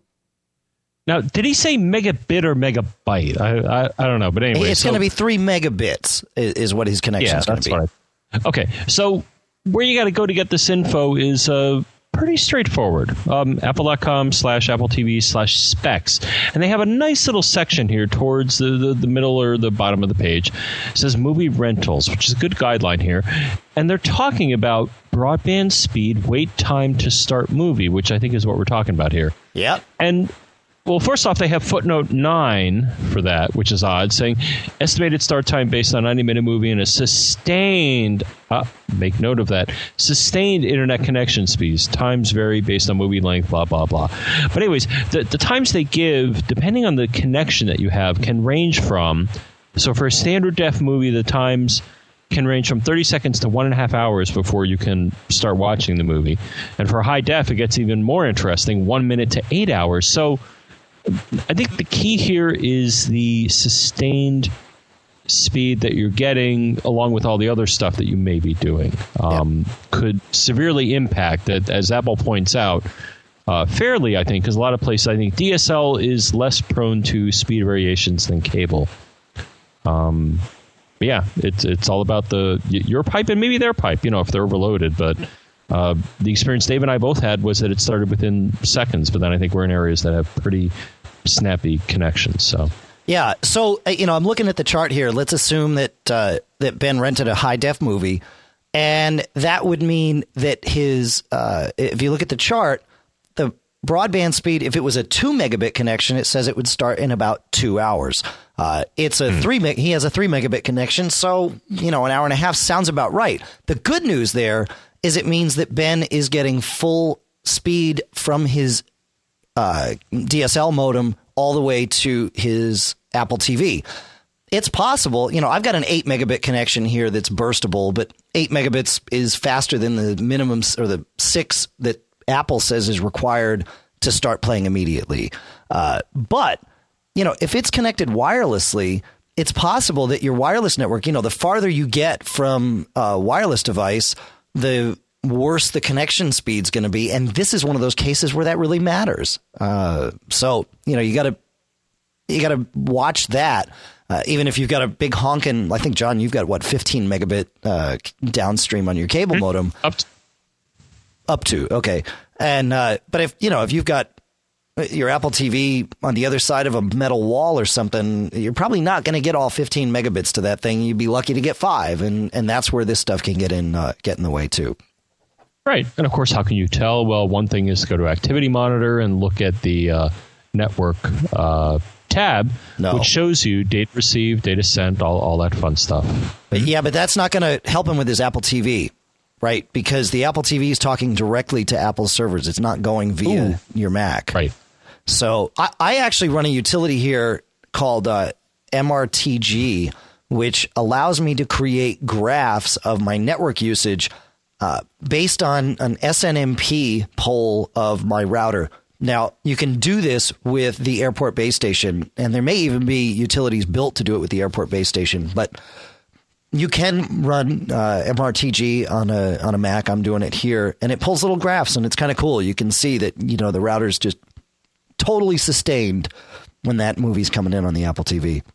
Now, did he say megabit or megabyte? I don't know, but anyway. It's going to be 3 megabits is what his connection is going to be. Okay, so where you got to go to get this info is pretty straightforward. Apple.com/Apple TV/specs. And they have a nice little section here towards the middle or the bottom of the page. It says movie rentals, which is a good guideline here. And they're talking about broadband speed, wait time to start movie, which I think is what we're talking about here. Yeah. And well, first off, they have footnote 9 for that, which is odd, saying estimated start time based on 90-minute movie and a sustained, make note of that, sustained internet connection speeds. Times vary based on movie length, blah, blah, blah. But anyways, the times they give, depending on the connection that you have, can range from, so for a standard def movie, the times can range from 30 seconds to 1.5 hours before you can start watching the movie. And for high def, it gets even more interesting, 1 minute to 8 hours. So I think the key here is the sustained speed that you're getting, along with all the other stuff that you may be doing, could severely impact that, as Apple points out, fairly, I think, because a lot of places, I think DSL is less prone to speed variations than cable. But yeah, it's all about your pipe and maybe their pipe, if they're overloaded, but the experience Dave and I both had was that it started within seconds, but then I think we're in areas that have pretty snappy connections. So yeah, so I'm looking at the chart here. Let's assume that that Ben rented a high def movie, and that would mean that his if you look at the chart, the broadband speed, if it was a 2 megabit connection, it says it would start in about 2 hours. It's a 3 meg. He has a 3 megabit connection, so an hour and a half sounds about right. The good news there is it means that Ben is getting full speed from his DSL modem all the way to his Apple TV. It's possible, I've got an 8 megabit connection here that's burstable, but 8 megabits is faster than the minimum or the 6 that Apple says is required to start playing immediately. But, if it's connected wirelessly, it's possible that your wireless network, the farther you get from a wireless device, the worse the connection speed's going to be. And this is one of those cases where that really matters. So, you got to watch that. Even if you've got a big honking, I think, John, you've got 15 megabit downstream on your cable modem. Up to. Okay. And, but if you've got your Apple TV on the other side of a metal wall or something, you're probably not going to get all 15 megabits to that thing. You'd be lucky to get 5. And that's where this stuff can get in the way too. Right. And of course, how can you tell? Well, one thing is to go to Activity Monitor and look at the network tab, which shows you data received, data sent, all that fun stuff. But that's not going to help him with his Apple TV, right? Because the Apple TV is talking directly to Apple servers. It's not going via your Mac. Right. So I actually run a utility here called MRTG, which allows me to create graphs of my network usage based on an SNMP poll of my router. Now, you can do this with the Airport Base Station, and there may even be utilities built to do it with the Airport Base Station, but you can run MRTG on a Mac. I'm doing it here, and it pulls little graphs, and it's kind of cool. You can see that, the router's just totally sustained when that movie's coming in on the Apple TV.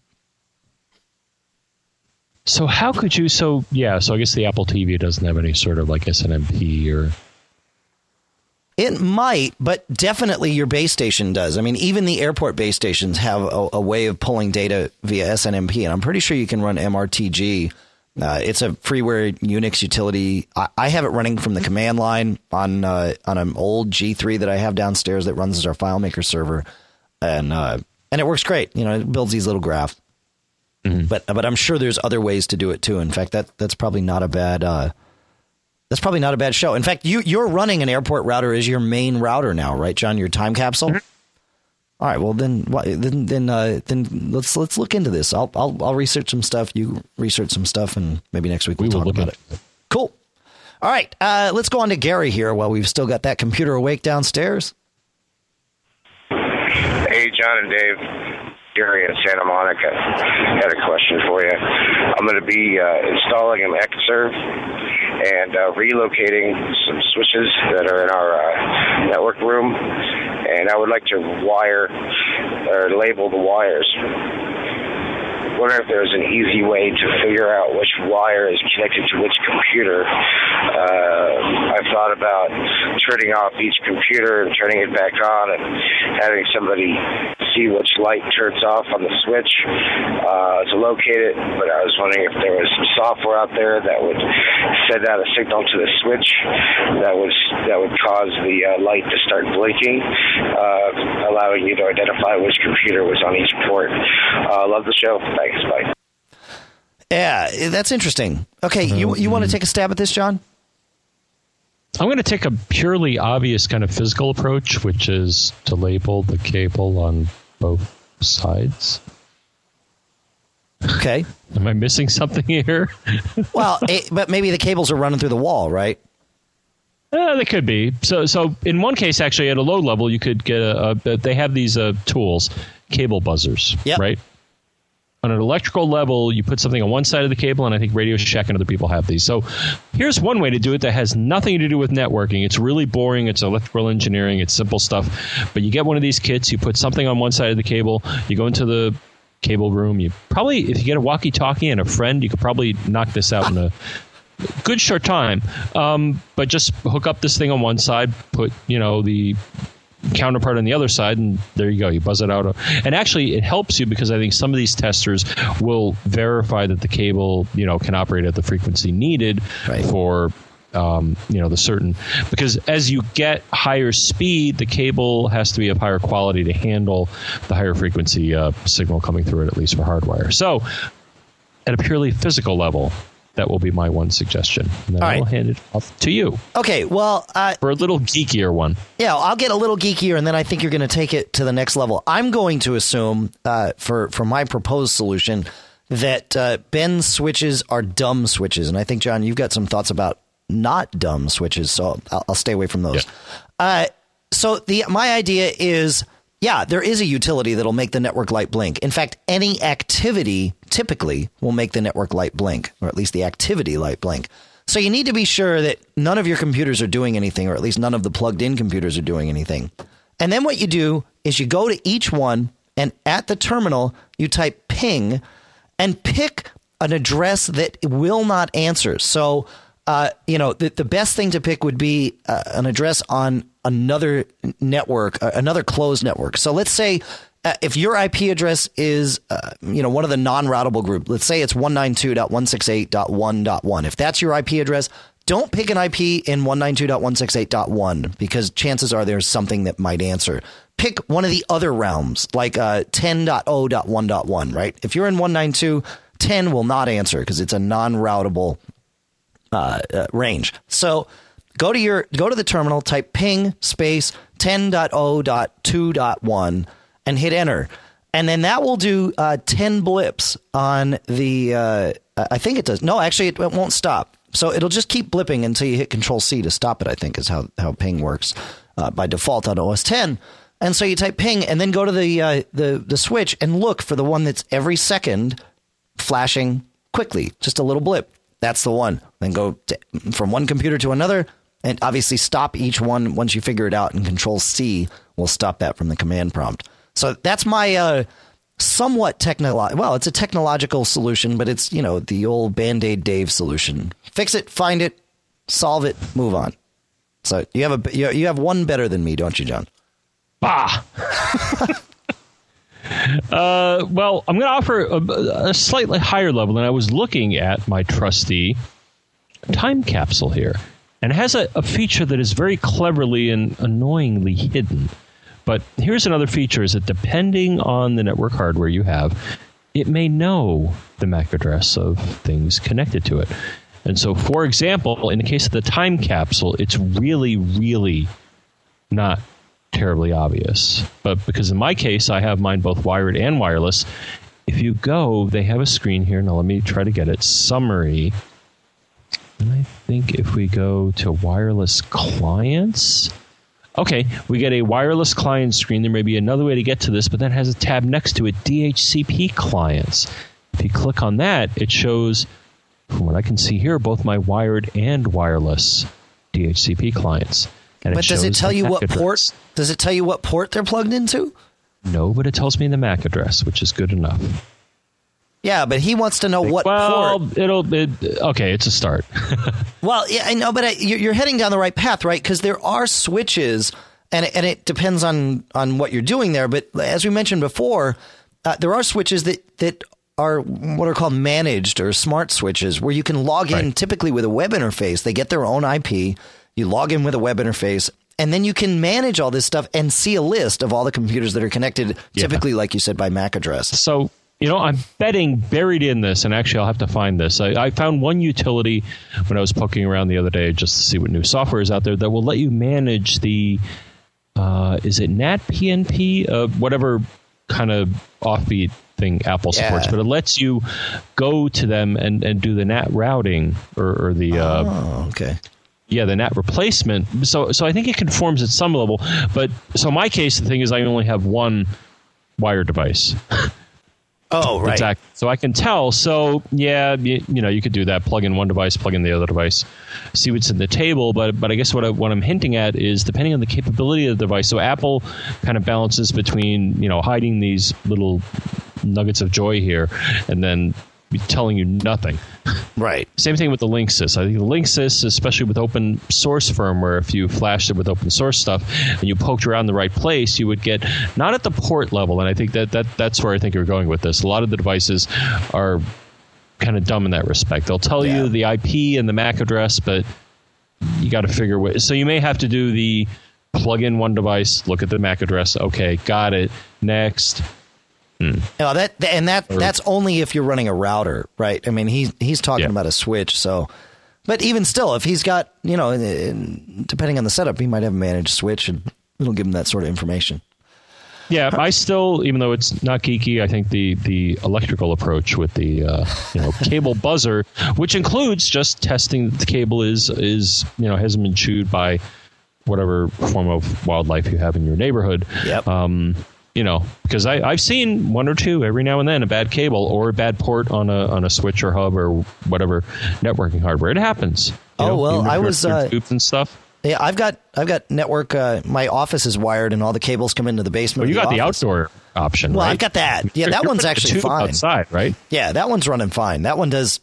So how could you? So I guess the Apple TV doesn't have any sort of like SNMP or. It might, but definitely your base station does. I mean, even the airport base stations have a way of pulling data via SNMP, and I'm pretty sure you can run MRTG. It's a freeware Unix utility. I have it running from the command line on an old G3 that I have downstairs that runs as our FileMaker server, and it works great. It builds these little graphs. Mm-hmm. But I'm sure there's other ways to do it too. In fact, that's probably not a bad show. In fact, you're running an airport router as your main router now, right, John? Your time capsule. Mm-hmm. All right. Well, then let's look into this. I'll research some stuff. You research some stuff, and maybe next week we'll talk about it. Cool. All right. Let's go on to Gary here while we've still got that computer awake downstairs. Hey, John and Dave. Gary in Santa Monica. I had a question for you. I'm going to be installing an XServe and relocating some switches that are in our network room, and I would like to wire or label the wires. I wonder if there's an easy way to figure out which wire is connected to which computer. I've thought about turning off each computer and turning it back on and having somebody see which light turns off on the switch to locate it, but I was wondering if there was some software out there that would send out a signal to the switch that would cause the light to start blinking, allowing you to identify which computer was on each port. Love the show. Thanks. Bye. Yeah, that's interesting. Okay, you want to take a stab at this, John? I'm going to take a purely obvious kind of physical approach, which is to label the cable on both sides. Okay. Am I missing something here? Well, but maybe the cables are running through the wall, right? They could be. So in one case, actually, at a low level, you could get they have these tools, cable buzzers, right? On an electrical level, you put something on one side of the cable, and I think Radio Shack and other people have these. So here's one way to do it that has nothing to do with networking. It's really boring. It's electrical engineering. It's simple stuff. But you get one of these kits. You put something on one side of the cable. You go into the cable room. You probably, if you get a walkie-talkie and a friend, you could probably knock this out in a good short time. But just hook up this thing on one side, put, the counterpart on the other side, and there you go. You buzz it out. And actually, it helps you because I think some of these testers will verify that the cable, can operate at the frequency needed for, the certain. Because as you get higher speed, the cable has to be of higher quality to handle the higher frequency signal coming through it, at least for hardwire. So, at a purely physical level, that will be my one suggestion. And then I'll hand it off to you. Okay, well... for a little geekier one. Yeah, I'll get a little geekier, and then I think you're going to take it to the next level. I'm going to assume, for my proposed solution, that Ben's switches are dumb switches. And I think, John, you've got some thoughts about not dumb switches, so I'll stay away from those. Yeah. So my idea is... yeah, there is a utility that'll make the network light blink. In fact, any activity typically will make the network light blink, or at least the activity light blink. So you need to be sure that none of your computers are doing anything, or at least none of the plugged-in computers are doing anything. And then what you do is you go to each one, and at the terminal, you type ping and pick an address that will not answer. So, the best thing to pick would be an address on another network, another closed network. So let's say if your IP address is, one of the non-routable group, let's say it's 192.168.1.1. If that's your IP address, don't pick an IP in 192.168.1 because chances are there's something that might answer. Pick one of the other realms, like 10.0.1.1, right? If you're in 192, 10 will not answer because it's a non-routable range. So go to the terminal, type ping space 10.0.2.1 and hit enter. And then that will do 10 blips on the I think it does. No, actually it won't stop. So it'll just keep blipping until you hit Control C to stop it, I think is how ping works by default on OS 10. And so you type ping and then go to the switch and look for the one that's every second flashing quickly, just a little blip. That's the one. Then go from one computer to another and obviously stop each one once you figure it out, and Control C will stop that from the command prompt. So that's my somewhat it's a technological solution, but it's, the old Band-Aid Dave solution. Fix it, find it, solve it, move on. So you have one better than me, don't you, John? Bah! Well, I'm going to offer a slightly higher level, and I was looking at my trusty time capsule here, and it has a feature that is very cleverly and annoyingly hidden. But here's another feature, is that depending on the network hardware you have, it may know the MAC address of things connected to it. And so, for example, in the case of the time capsule, it's really, really not terribly obvious. But because in my case, I have mine both wired and wireless, if you go, they have a screen here. Now, let me try to get it. Summary. And I think if we go to wireless clients, Okay, we get a wireless client screen. There may be another way to get to this, but then it has a tab next to it, DHCP clients. If you click on that, it shows, from what I can see here, both my wired and wireless DHCP clients. And but does it tell you what port? Does it tell you what port they're plugged into? No, but it tells me the MAC address, which is good enough. Yeah, but he wants to know what port. Okay, it's a start. Well, yeah, I know, but you're heading down the right path, right? Because there are switches, and it depends on what you're doing there. But as we mentioned before, there are switches that are what are called managed or smart switches, where you can log in typically with a web interface. They get their own IP. You log in with a web interface, and then you can manage all this stuff and see a list of all the computers that are connected, typically, like you said, by MAC address. So, I'm betting buried in this, and actually I'll have to find this. I found one utility when I was poking around the other day just to see what new software is out there that will let you manage the, is it NAT PNP? Whatever kind of offbeat thing Apple supports, but it lets you go to them and do the NAT routing or the... Yeah, the NAT replacement. So I think it conforms at some level. But so in my case, the thing is I only have one wired device. Oh, right. Exactly. So I can tell. So, yeah, you could do that. Plug in one device, plug in the other device, see what's in the table. But I guess what I'm hinting at is depending on the capability of the device. So Apple kind of balances between, hiding these little nuggets of joy here and then telling you nothing. Right. Same thing with the Linksys. I think the Linksys, especially with open source firmware, if you flashed it with open source stuff and you poked around the right place, you would get not at the port level. And I think that's where I think you're going with this. A lot of the devices are kind of dumb in that respect. They'll tell you the IP and the MAC address, but you got to figure what. So you may have to do the plug in one device, look at the MAC address. Okay, got it. Next. No, that's only if you're running a router, right? I mean, he's talking about a switch. So, but even still, if he's got, depending on the setup, he might have a managed switch, and it'll give him that sort of information. Yeah, I still, even though it's not geeky, I think the electrical approach with the cable buzzer, which includes just testing that the cable is hasn't been chewed by whatever form of wildlife you have in your neighborhood. Yep. Because I've seen one or two every now and then, a bad cable or a bad port on a switch or hub or whatever networking hardware. It happens. I was tubes and stuff. Yeah, I've got network. My office is wired, and all the cables come into the basement. Well, you got the office. Outdoor option. Well, right? I've got that. Yeah, that one's actually fine. Outside, right? Yeah, that one's running fine. That one does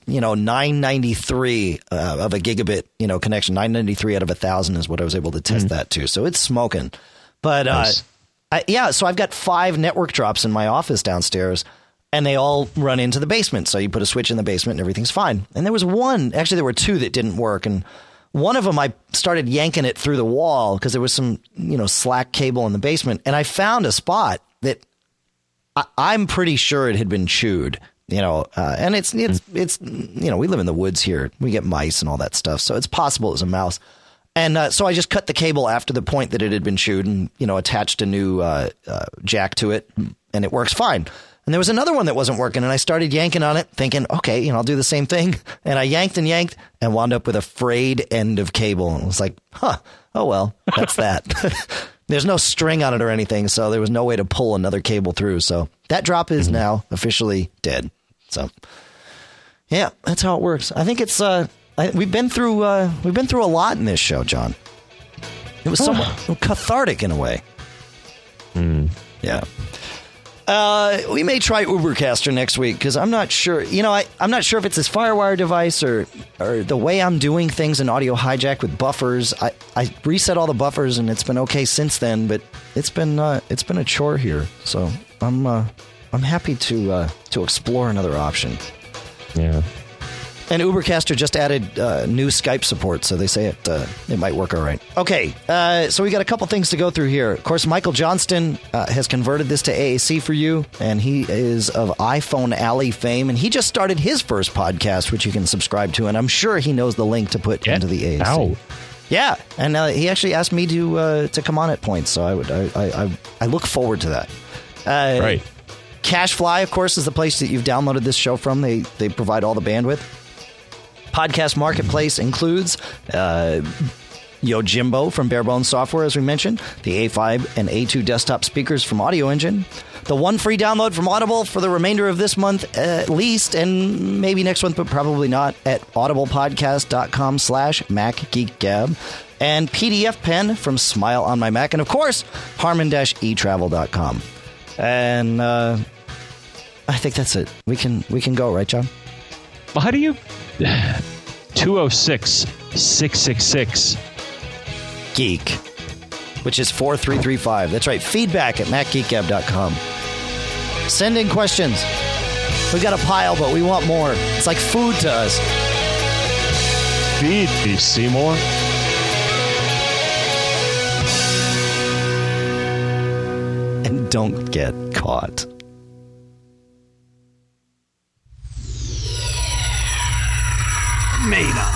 993 of a gigabit connection. 993 out of 1,000 is what I was able to test that to. So it's smoking. But nice. So I've got 5 network drops in my office downstairs, and they all run into the basement. So you put a switch in the basement and everything's fine. And there was one, actually there were 2 that didn't work. And one of them, I started yanking it through the wall because there was some, slack cable in the basement. And I found a spot that I'm pretty sure it had been chewed, and it's we live in the woods here. We get mice and all that stuff. So it's possible it was a mouse. And so I just cut the cable after the point that it had been chewed and, attached a new jack to it, and it works fine. And there was another one that wasn't working, and I started yanking on it thinking, okay, I'll do the same thing. And I yanked and wound up with a frayed end of cable. And it was like, oh, well, that's that. There's no string on it or anything, so there was no way to pull another cable through. So that drop is now officially dead. So, yeah, that's how it works. I think it's... We've been through a lot in this show, John. It was somewhat cathartic in a way. Yeah. We may try Ubercaster next week because I'm not sure. I'm not sure if it's this FireWire device or the way I'm doing things in Audio Hijack with buffers. I reset all the buffers and it's been okay since then, but it's been a chore here. So I'm happy to explore another option. Yeah. And Ubercaster just added new Skype support, so they say it might work all right. Okay, so we got a couple things to go through here. Of course, Michael Johnston has converted this to AAC for you, and he is of iPhone Alley fame, and he just started his first podcast, which you can subscribe to, and I'm sure he knows the link to put into the AAC. Ow. Yeah, and he actually asked me to come on at points, so I look forward to that. Right. CacheFly, of course, is the place that you've downloaded this show from. They provide all the bandwidth. Podcast Marketplace includes Yojimbo from Barebones Software, as we mentioned, the A5 and A2 desktop speakers from Audio Engine, the one free download from Audible for the remainder of this month at least, and maybe next month, but probably not, at audiblepodcast.com/MacGeekGab, and PDF Pen from Smile on My Mac, and of course, Harman-eTravel.com. And I think that's it. We can go, right, John? Well, how do you... 206-666 Geek, which is 4335. That's right. Feedback at MacGeekGab.com. Send in questions. We've got a pile, but we want more. It's like food to us. Feed me, Seymour. And don't get caught. Made up.